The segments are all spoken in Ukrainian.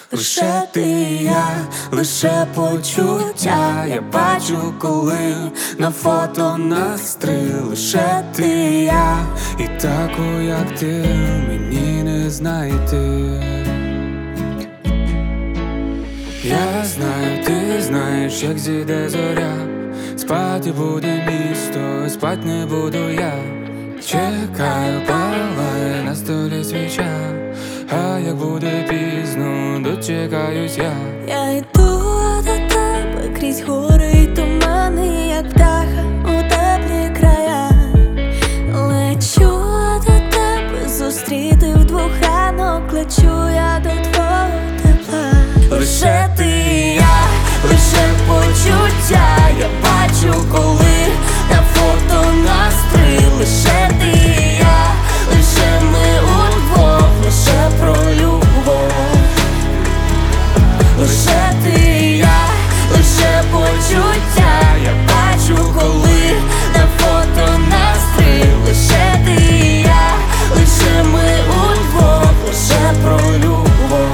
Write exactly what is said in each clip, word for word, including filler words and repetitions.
Лише ти і я, лише почуття. Я бачу, коли на фото нас три. Лише ти і я, і таку, як ти, мені не знайти. Я знаю, ти знаєш, як зійде зоря. Спати буде місто, спать не буду я. Чекаю, палає на столі свіча. А як буде пізно, дочекаюсь я. Я йду до тебе крізь гори й тумани, як птаха у теплі края. Лечу до тебе, зустріти вдвох ранок. Лечу я до твого тепла. Лише ти і я, лише почуття. Я бачу, коли на фото нас три. Лише ти і я, лише ми удвох, лише про любов. Лише ти і я, лише почуття. Я бачу, коли на фото нас три. Лише ти і я, лише ми удвох, лише про любов.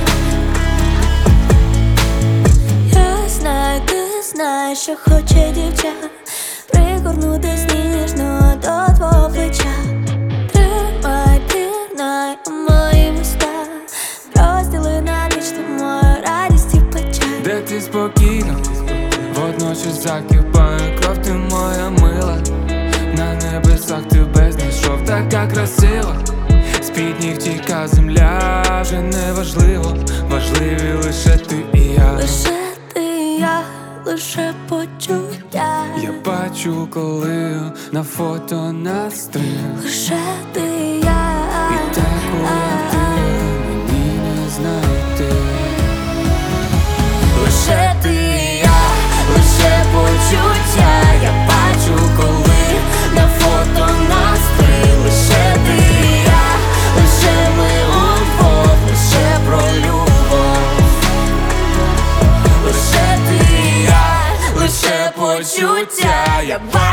Я знаю, ти знаєш, що хоче дівча. Пригорнутись ніжно до твого плеча. Тримай, пірнай у мої вуста. Розділи на ніч мою радість і печаль. Де ти спокійно, водночас закипає кров, ти моя мила. На небесах тебе знайшов, така красива. З-під ніг тіка земля, вже не важливо. Важливі лише ти і я. Лише ти і я, лише почуття. Я бачу, коли на фото нас три. Лише ти і я, і таку, як ти, мені не знайти. Лише ти і я, лише почуття. Я бачу, коли на фото нас три. Лише ти і я, лише ми удвох, лише про любов. Лише ти і я, лише почуття. Я бачу,